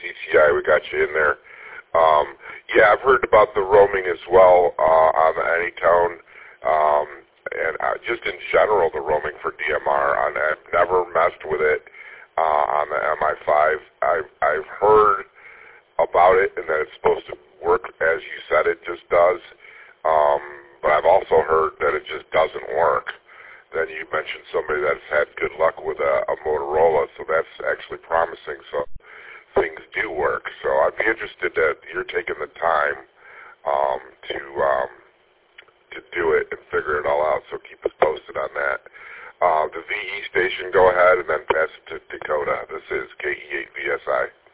CCI. We got you in there. Yeah, I've heard about the roaming as well on the Anytone, and just in general, the roaming for DMR. And I've never messed with it on the MI5. I've heard about it and that it's supposed to work as you said it just does, but I've also heard that it just doesn't work. Then you mentioned somebody that's had good luck with a Motorola, so that's actually promising. So things do work. So I'd be interested that you're taking the time to do it and figure it all out. So keep us posted on that. The VE station, go ahead and then pass it to Dakota. This is KE8VSI.